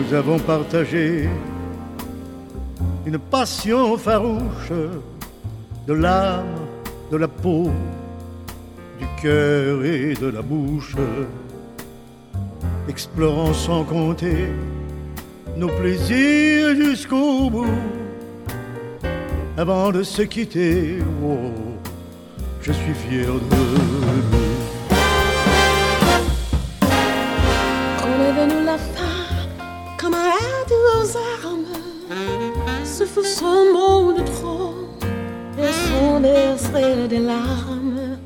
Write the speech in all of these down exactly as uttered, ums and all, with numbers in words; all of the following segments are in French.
Nous avons partagé une passion farouche, de l'âme, de la peau, du cœur et de la bouche, explorant sans compter nos plaisirs jusqu'au bout. Avant de se quitter, oh, je suis fier de nous. Quand est venue la fin, comme un radeau aux armes, ce fut son mot de trop et son extrait des larmes.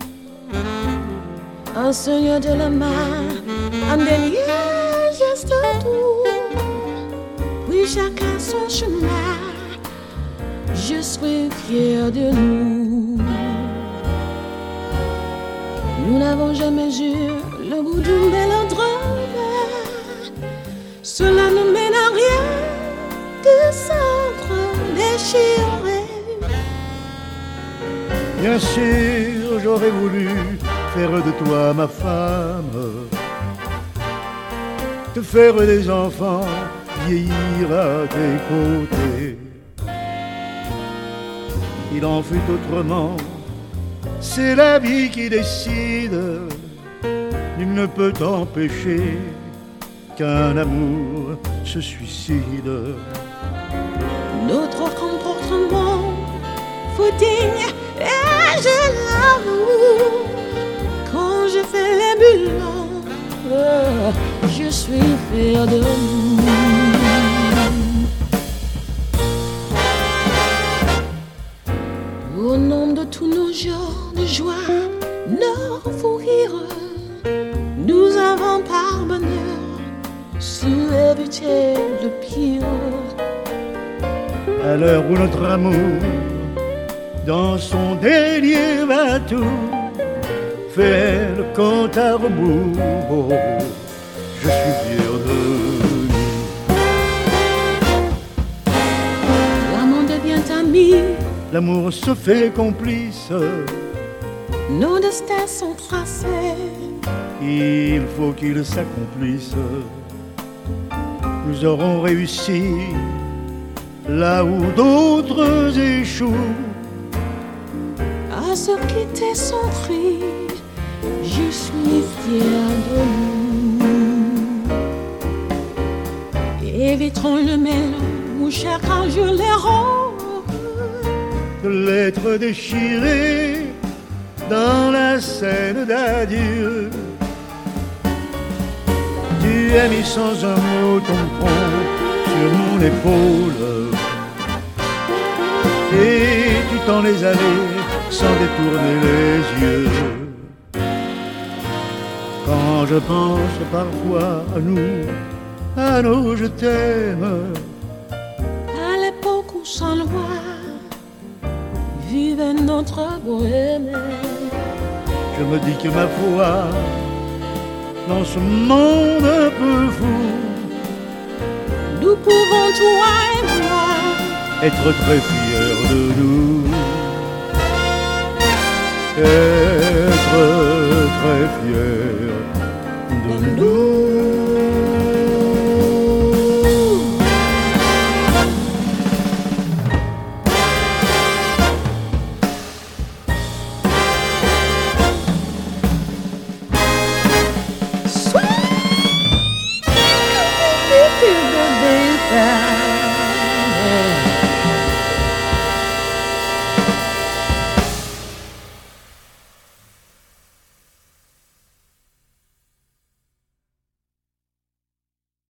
Un signe de la main, un dernier geste doux, puis chacun son chemin. Je suis fier de nous. Nous n'avons jamais eu le bout d'une mélodrome. Cela ne mène à rien de s'entre-déchirer. Bien sûr, j'aurais voulu faire de toi ma femme, te faire des enfants, vieillir à tes côtés. Il en fut autrement, c'est la vie qui décide. Nul ne peut empêcher qu'un amour se suicide. Notre comportement fut digne et je l'avoue. Quand je fais les bilans, je suis fier de nous. Au nom de tous nos jours de joie, nos fous rires, nous avons par bonheur su éviter le pire. À l'heure où notre amour, dans son délire va tout, fait le compte à rebours, oh, je suis fier de nous. L'amant devient ami, l'amour se fait complice. Nos destins sont tracés. Il faut qu'ils s'accomplissent. Nous aurons réussi là où d'autres échouent. À se quitter sans cri, je suis fier de nous. Évitons le mélange chacun jour les rôles. De l'être déchiré dans la scène d'adieu. Tu as mis sans un mot ton front sur mon épaule, et tu t'en es allé sans détourner les yeux. Quand je pense parfois à nous, à nos je t'aime, à l'époque où sans loi vivait notre bohème, je me dis que ma foi, dans ce monde un peu fou, nous pouvons toi et moi être très fiers de nous, être très fiers de nous. Sweet, come on, baby, baby.